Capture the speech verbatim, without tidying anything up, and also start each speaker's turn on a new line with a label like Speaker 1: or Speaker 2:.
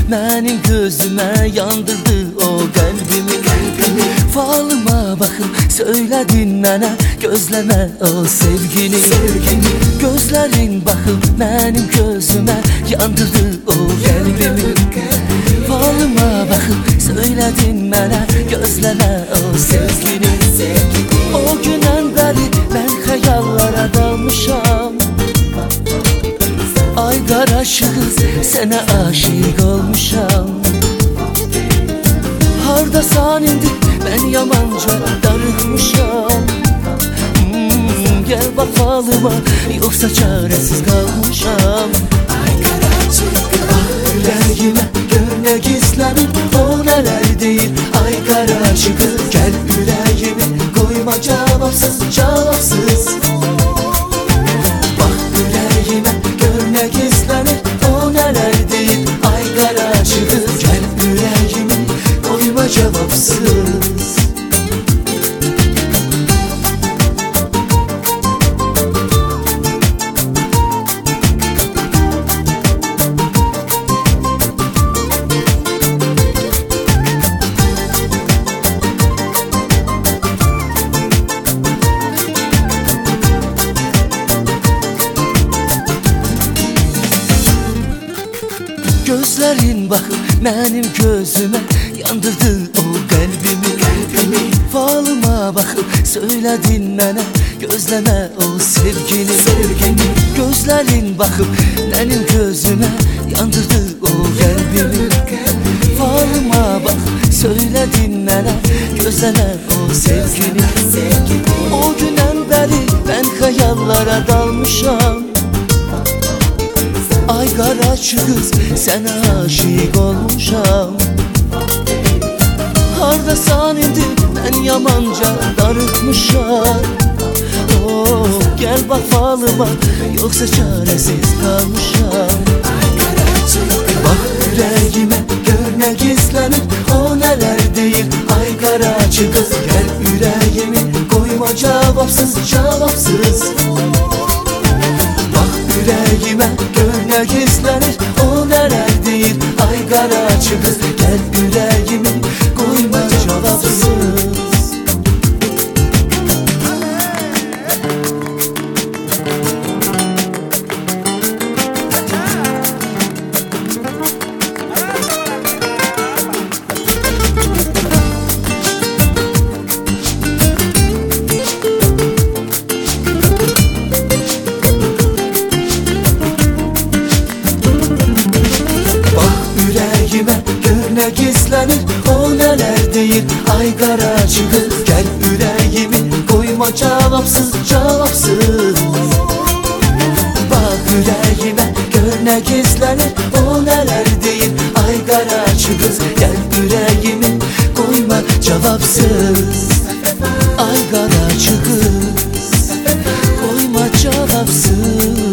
Speaker 1: benim gözüme yandırdı o kalbimi, kalbimi. Falıma bakıp söyledin bana, gözleme o sevgini, sevgini. Gözlerin bakıp benim gözüme yandırdı o kalbimi. Falıma bakıp söyledin bana, gözleme o sevgini. O günden beri ben hayallara dalmışam. Ay qarışığız, sənə aşık olmuşam. Hardasan indi, ben yamanca darıxmışam. hmm, Gel bak falıma, yoksa çaresiz kalmışam. Ay qarışıq, ah ürəyimə gör nə gizlənir, o nələr deyir. Ay qarışıq, gel ürəyimi koyma cevapsız, cevapsız. Bak ürəyimə gör nə gizlənir, o nələr deyir. Ay qarışıq, gel ürəyimi koyma cevapsız. Gözlerin bakıp benim gözüme yandırdı o kalbimi, kalbimi. Falıma bakıp söyledin bana, gözleme o sevgini, sevgini. Gözlerin bakıp benim gözüme yandırdı o kalbimi. Falıma bak söyledin bana, gözleme o sevgini. O günden beri ben hayallara dalmışam. Ay qarışığız, sənə aşık olmuşam. Hardasan indi, ben yamanca darıxmışam. Oh, gel bak falıma, yoksa çaresiz kalmışam. Bak ürəyimə gör nə gizlənir, o nələr deyir. Ay qarışığız, gel ürəyimi koyma cevapsız, cevapsız. Bak ürəyimə gör nə gizlənir, o nələr deyir. Ay qarışığız, gel ürəyimi koyma cevapsız. Ne gizlenir, o neler deyir. Ay qarışığız, gel ürəyimi koyma cevapsız, cevapsız. Bak ürəyimə gör nə gizlenir, o neler deyir. Ay qarışığız, gel ürəyimi koyma cevapsız. Ay qarışığız, koyma cevapsız.